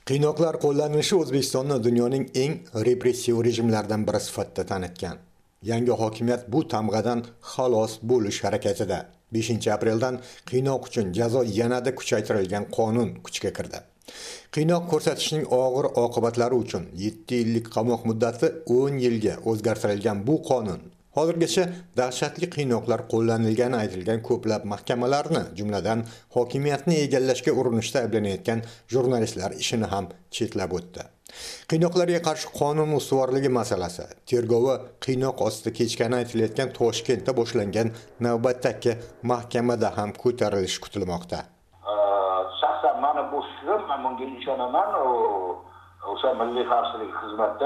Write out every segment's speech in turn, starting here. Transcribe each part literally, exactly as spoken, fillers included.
Qiynoqlar qo'llanilishi O'zbekistonni dunyoning eng repressiv rejimlaridan biri sifatida tanitgan. Yangi hokimiyat bu tamg'adan xalos bo'lish harakatida. beshinchi apreldan qiynoq uchun jazo yanada kuchaytirilgan qonun kuchga kirdi. Qiynoq ko'rsatishning og'ir oqibatlari uchun yetti yillik qamoq muddati o'n yilga o'zgartirilgan bu qonun hozirgacha dahshatli qiynoqlar qo'llanilgani aytilgan ko'plab mahkamalarni, jumladan hokimiyatni egallashga urinishda ayblanayotgan jurnalistlar ishini ham chetlab o'tdi. Qiynoqlarga qarshi qonun ustuvorligi masalasi, tergovi qiynoq ostida kechgani aytilayotgan Toshkentda boshlangan navbatdagi mahkamada ham ko'tarilishi kutilmoqda. Shaxsan meni bu fikrim, men bunga ishonaman. O'sha milliy xavfsizlik xizmati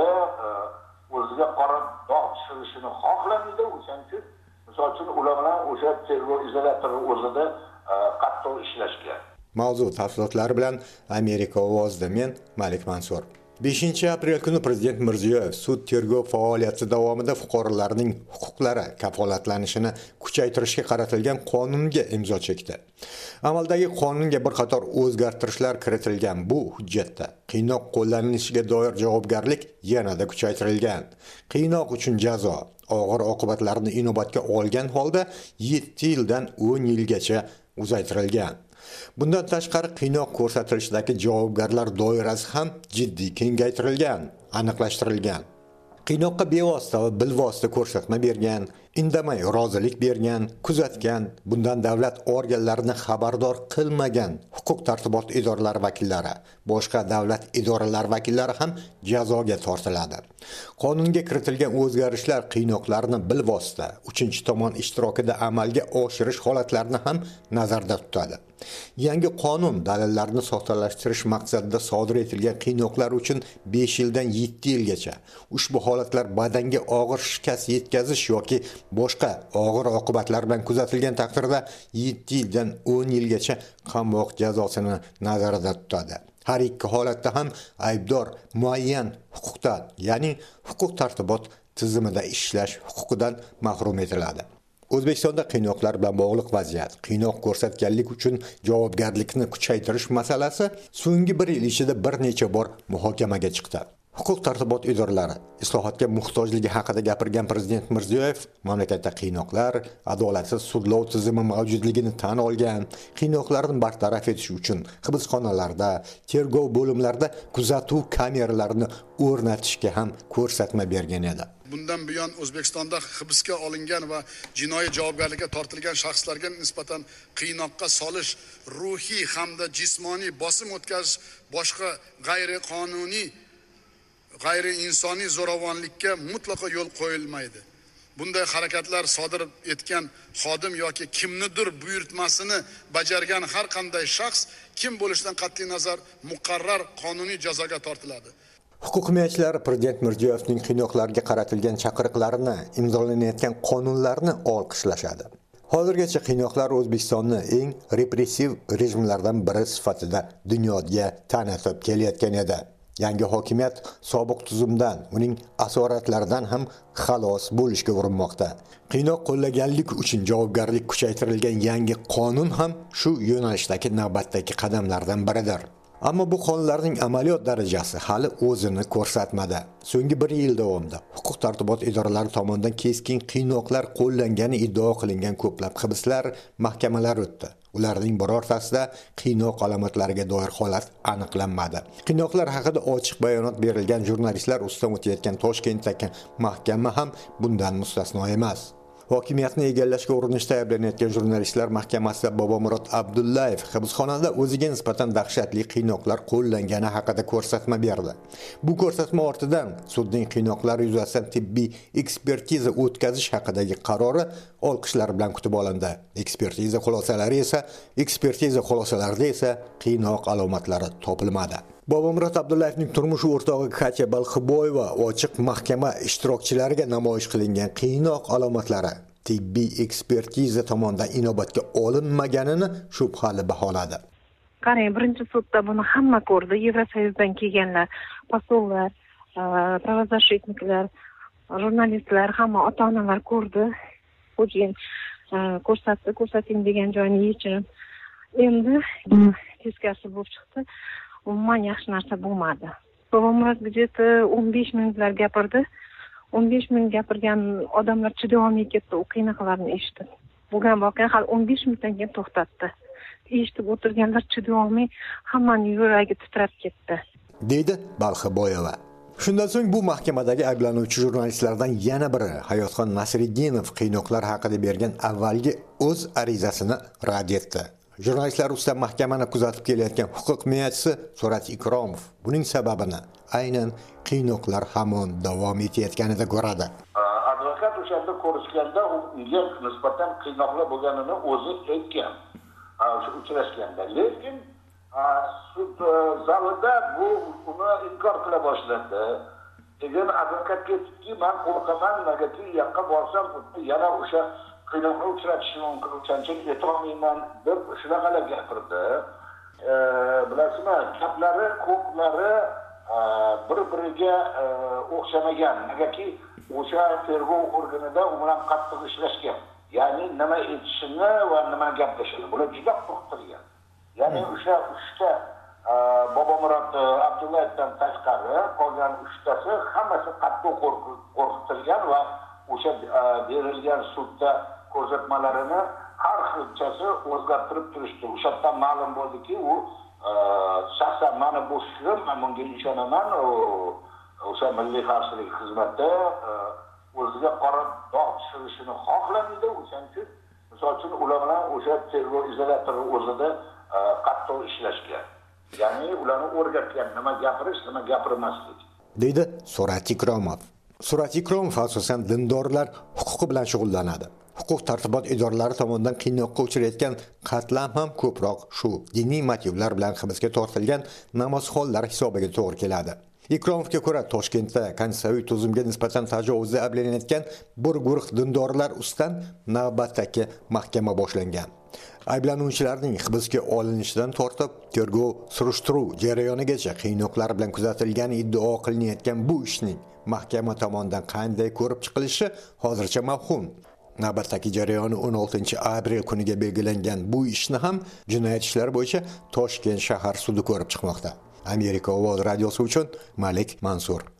o'ziga qora dog' tushirishini xohlamaydi. O'shaning uchun, misol uchun, ular bilan o'sha tergov izolyatori o'zida qattiq ishlashgan. Mavzu tafsilotlari bilan Amerika ovozida men Malik Mansur. beshinchi aprel kuni Prezident Mirziyoyev sud tergov faoliyati davomida fuqarolarning huquqlari kafolatlanishini kuchaytirishga qaratilgan qonunga imzo chekdi. Amaldagi qonunga bir qator o'zgartirishlar kiritilgan bu hujjatda qiynoq qo'llanilishiga doir javobgarlik yanada kuchaytirilgan. Qiynoq uchun jazo og'ir oqibatlarni inobatga olgan holda yetti yildan o'n yilgacha uzaytirilgan. Bundan tashqari qiynoq ko'rsatilishidagi javobgarlar doirasi ham jiddiy kengaytirilgan, aniqlashtirilgan. Qiynoqqa bevosita va bilvosita ko'rsatma bergan, indamay rozilik bergan, kuzatgan, bundan davlat organlarini xabardor qilmagan huquq tartibot idoralari vakillari, boshqa davlat idoralari vakillari ham jazoga tortiladi. Qonunga kiritilgan o'zgarishlar qiynoqlarni bilvosita uchinchi tomon ishtirokida amalga oshirish holatlarini ham nazarda tutadi. Yangi qonun dalillarni soxtalashtirish maqsadida sodir etilgan qiynoqlar uchun besh yildan yetti yilgacha, ushbu holatlar badanga og'ir shikast yetkazish yoki boshqa og'ir oqibatlar bilan kuzatilgan taqdirda yetti yildan o'n yilgacha qamoq jazosini nazarda tutadi. Har ikki holatda ham aybdor muayyan huquqdan, ya'ni huquq tartibot tizimida ishlash huquqidan mahrum etiladi. O'zbekistonda qiynoqlar bilan bog'liq vaziyat, qiynoq ko'rsatganlik uchun javobgarlikni kuchaytirish masalasi so'nggi bir yil ichida bir necha bor muhokamaga chiqdi. Huquq tartibot idoralari islohotga muhtojligi haqida gapirgan Prezident Mirziyoyev mamlakatda qiynoqlar, adolatsiz sudlov tizimi mavjudligini tan olgan, qiynoqlarni bartaraf etish uchun hibsxonalarda, tergov bo'limlarida kuzatuv kameralarini o'rnatishga ham ko'rsatma bergan edi. Bundan buyon O'zbekistonda hibsga olingan va jinoiy javobgarlikka tortilgan shaxslarga nisbatan qiynoqqa solish, ruhiy hamda jismoniy bosim o'tkazish, boshqa g'ayriqonuniy g'ayri insoniy zo'ravonlikka mutlaqo yo'l qo'yilmaydi. Bunday harakatlar sodir etgan xodim yoki kimnidir buyurtmasini bajargan har qanday shaxs kim bo'lishidan qat'iy nazar muqarrar qonuniy jazoga tortiladi. Huquq himoyachilari Prezident Mirziyoyevning qiynoqlarga qaratilgan chaqiriqlarini, imzolanayotgan qonunlarni olqishlashadi. Hozirgacha qiynoqlar O'zbekistonni eng repressiv rejimlardan biri sifatida dunyoga tanitib kelayotgan edi. Yangi hokimiyat sobiq tuzumdan, uning asoratlaridan ham xalos bo'lishga urinmoqda. Qiynoq qo'llaganlik uchun javobgarlik kuchaytirilgan yangi qonun ham shu yo'nalishdagi navbatdagi qadamlardan biridir. Ammo bu qonunlarning amaliyot darajasi hali o'zini ko'rsatmadi. So'nggi bir yil davomida huquq tartibot idoralari tomonidan keskin qiynoqlar qo'llangani iddao qilingan ko'plab hibslar, mahkamalar o'tdi. Ularning birortasida qiynoq alomatlariga doir holat aniqlanmadi. Qiynoqlar haqida ochiq bayonot berilgan jurnalistlar ustidan o'tayotgan Toshkentdagi mahkama ham bundan mustasno emas. Hokimiyatni egallashga urinishda ayblanayotgan jurnalistlar mahkamasida Bobomurod Abdullayev hibsxonada o'ziga nisbatan dahshatli qiynoqlar qo'llangani haqida ko'rsatma berdi. Bu ko'rsatma ortidan sudning qiynoqlar yuzasidan tibbiy ekspertiza o'tkazish haqidagi qarori olqishlar bilan kutib olindi. Ekspertiza xulosalari esa, ekspertiza xulosalarida esa qiynoq alomatlari topilmadi. Bobomurod Abdullayevning turmush o'rtog'i Katya Balxiboyeva ochiq mahkama ishtirokchilariga namoyish qilingan qiynoq alomatlari tibbiy ekspertiza tomonidan inobatga olinmaganini shubhali baholadi. Qarang, birinchi sudda buni hamma ko'rdi. Yevrosoyuzdan kelganlar, posollar, pravozashitniklar, jurnalistlar, hamma ota-onalar ko'rdi. Xo'jayin ko'rsatdi, ko'rsating degan joyini yechib. Endi teskarisi bo'lib chiqdi. umuman yaxshi narsa bo'lmadi. Bobomurod budjeti o'n besh minutlar gapirdi. o'n besh minut gapirgan odamlar chiday olmay ketdi, u qiynoqlarni eshitib. Bo'lgan voqea hali o'n besh minutdan keyin to'xtatdi. Eshitib o'tirganlar chiday olmay hammaning yuragi titrab ketdi, deydi Balxiboyeva. Shundan so'ng bu mahkamadagi ayblanuvchi jurnalistlardan yana biri Hayotxon Nasriddinov qiynoqlar haqida bergan avvalgi o'z arizasini rad etdi. Jurnalistlar ustidan mahkamani kuzatib kelayotgan huquq himoyachisi Surat Ikromov buning sababini aynan qiynoqlar hamon davom etayotganida ko'radi. Advokat o'shanda ko'rishganda unga nisbatan qiynoqlar bo'lganini o'zi aytgan. O'sha uchrashganda, lekin sud zalida bu uni inkor qila boshladi. Keyin advokat aytdiki, men qo'rqaman, negaki u yoqqa borsam yana o'sha qiynoqqa uchratishi mumkin, o'shanchalik yetolmayman deb shunaqalar gapirdi. Bilasizmi, gaplari, ko'plari bir-biriga o'xshamagan. Negaki o'sha tergov organida u bilan qattiq ishlashgan. Ya'ni nima aytishini va nima gaplashishini bular juda qo'rqtirgan. Ya'ni o'sha uchta Bobomurod Abdullayevdan tashqari qolgan uchtasi hammasi qattiq qo'rqitilgan va o'sha berilgan sudda ko'rsatmalarini har xilchasi o'zgartirib turishdi. O'shadan ma'lum bo'ldiki, u shaxsan mani bu fikrim, men bunga ishonaman, o'sha milliy xavfsizlik xizmati o'ziga qora dog' tushirishini xohlamaydi. O'shaning uchun misol uchun ular bilan o'sha tergov izolyatori o'zida qattiq ishlashgan. Ya'ni ularni o'rgatgan, nima gapirish, nima gapirmaslik, deydi Surat Ikromov. Surat Ikromov asosan dindorlar huquqi bilan shug'ullanadi. Huquq tartibot idoralari tomonidan qiynoqqa uchrayotgan qatlam ham ko'proq shu diniy motivlar bilan hibsga tortilgan namozxonlar hisobiga to'g'ri keladi. Ikromovga ko'ra, Toshkentda konstitutsiyaviy tuzumga nisbatan tajovuzda ayblanayotgan bir guruh dindorlar ustidan navbatdagi mahkama boshlangan. Ayblanuvchilarning hibsga olinishidan tortib, tergov surishtiruv jarayonigacha qiynoqlar bilan kuzatilgani iddao qilinayotgan bu ishning mahkama tomonidan qanday ko'rib chiqilishi hozircha mavhum. Navbatdagi jarayoni o'n oltinchi aprel kuniga belgilangan bu ishni ham jinoyat ishlari bo'yicha Toshkent shahar sudi ko'rib chiqmoqda. Amerika Ovoz radiosi uchun Malik Mansur.